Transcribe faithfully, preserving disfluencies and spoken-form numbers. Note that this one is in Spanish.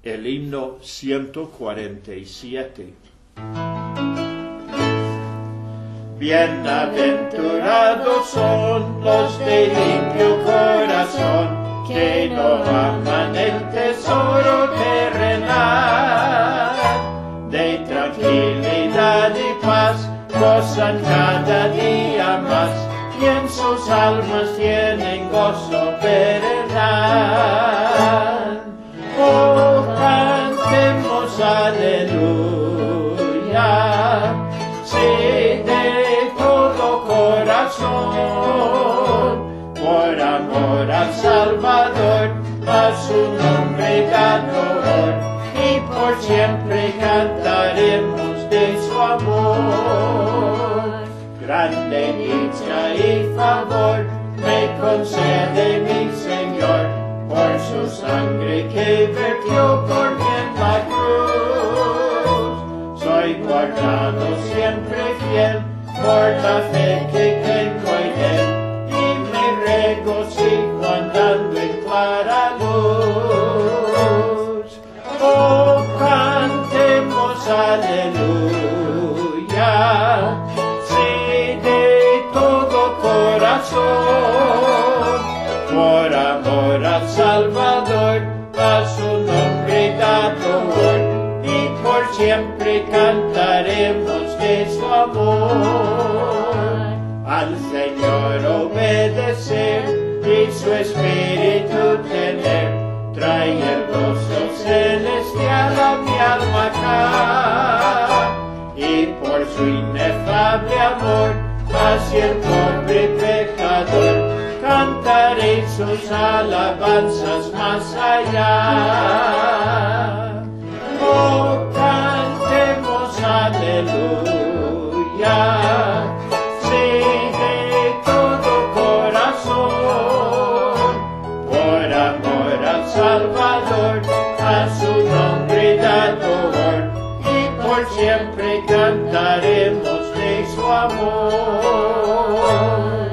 el himno ciento cuarenta y siete. Bienaventurados son los de limpio corazón, que no aman el tesoro terrenal. De tranquilidad y paz gozan cada día más, y en sus almas tienen gozo perenal. Oh, cantemos aleluya, sí, de todo corazón, por amor al Salvador, a su nombre dador, y por siempre cantaremos de su amor. Grande dicha y favor me concede mi Señor, por su sangre que vertió por mí en la cruz. Soy guardado siempre fiel por la fe que tengo en él, y me regocijo andando en clara luz. Oh, cantemos aleluya, sí, de todo corazón, por amor al Salvador, a su nombre dador, y por siempre cantaremos de su amor. Al Señor obedecer y su espíritu tener, trae el gozo celestial a mi alma acá, y por su inefable amor hacia el pobre pecador, cantaré sus alabanzas más allá. Oh, cantemos aleluya, sí, de todo corazón, por amor al Salvador, a su nombre dador, y por siempre cantaremos de su amor.